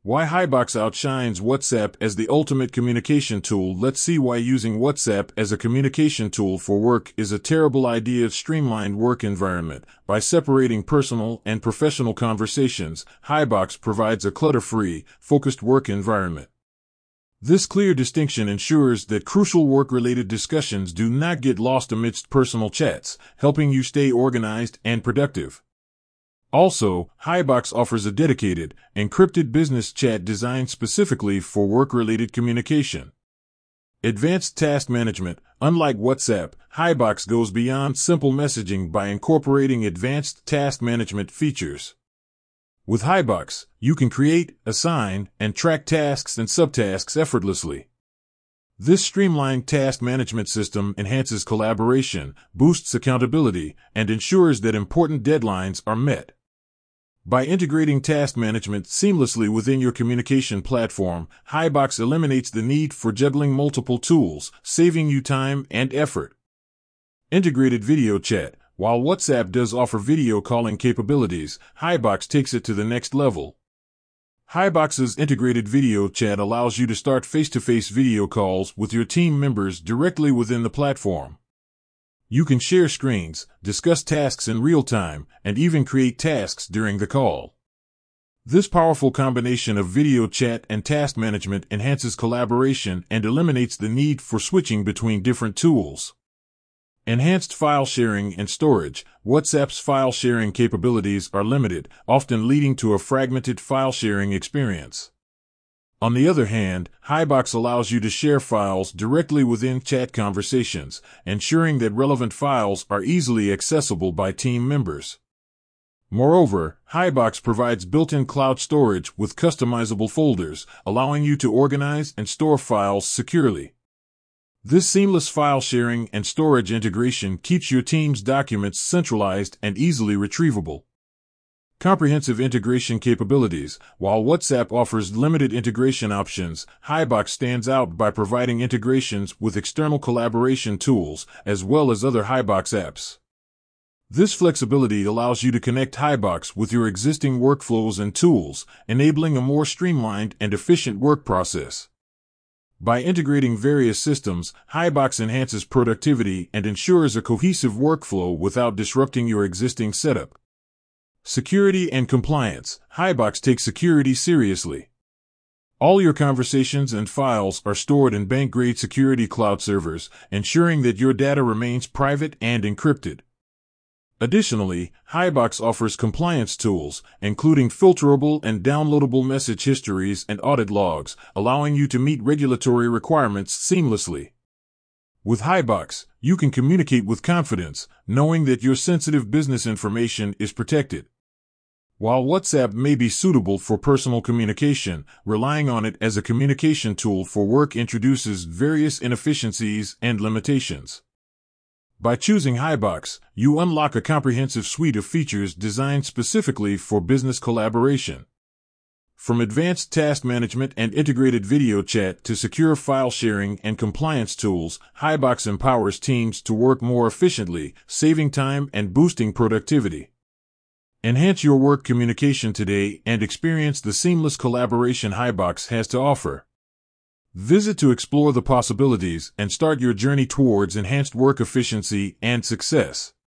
Why Hibox outshines WhatsApp as the ultimate communication tool. Let's see why using WhatsApp as a communication tool for work is a terrible idea. Streamlined work environment. By separating personal and professional conversations, Hibox provides a clutter-free, focused work environment. This clear distinction ensures that crucial work-related discussions do not get lost amidst personal chats, helping you stay organized and productive. Also, Hibox offers a dedicated, encrypted business chat designed specifically for work-related communication. Advanced task management. Unlike WhatsApp, Hibox goes beyond simple messaging by incorporating advanced task management features. With Hibox, you can create, assign, and track tasks and subtasks effortlessly. This streamlined task management system enhances collaboration, boosts accountability, and ensures that important deadlines are met. By integrating task management seamlessly within your communication platform, Hibox eliminates the need for juggling multiple tools, saving you time and effort. Integrated video chat. While WhatsApp does offer video calling capabilities, Hibox takes it to the next level. Hibox's integrated video chat allows you to start face-to-face video calls with your team members directly within the platform. You can share screens, discuss tasks in real time, and even create tasks during the call. This powerful combination of video chat and task management enhances collaboration and eliminates the need for switching between different tools. Enhanced file sharing and storage. WhatsApp's file sharing capabilities are limited, often leading to a fragmented file sharing experience. On the other hand, Hibox allows you to share files directly within chat conversations, ensuring that relevant files are easily accessible by team members. Moreover, Hibox provides built-in cloud storage with customizable folders, allowing you to organize and store files securely. This seamless file sharing and storage integration keeps your team's documents centralized and easily retrievable. Comprehensive integration capabilities. While WhatsApp offers limited integration options, Hibox stands out by providing integrations with external collaboration tools, as well as other Hibox apps. This flexibility allows you to connect Hibox with your existing workflows and tools, enabling a more streamlined and efficient work process. By integrating various systems, Hibox enhances productivity and ensures a cohesive workflow without disrupting your existing setup. Security and compliance. Hibox takes security seriously. All your conversations and files are stored in bank-grade security cloud servers, ensuring that your data remains private and encrypted. Additionally, Hibox offers compliance tools, including filterable and downloadable message histories and audit logs, allowing you to meet regulatory requirements seamlessly. With Hibox, you can communicate with confidence, knowing that your sensitive business information is protected. While WhatsApp may be suitable for personal communication, relying on it as a communication tool for work introduces various inefficiencies and limitations. By choosing Hibox, you unlock a comprehensive suite of features designed specifically for business collaboration. From advanced task management and integrated video chat to secure file sharing and compliance tools, Hibox empowers teams to work more efficiently, saving time and boosting productivity. Enhance your work communication today and experience the seamless collaboration Hibox has to offer. Visit to explore the possibilities and start your journey towards enhanced work efficiency and success.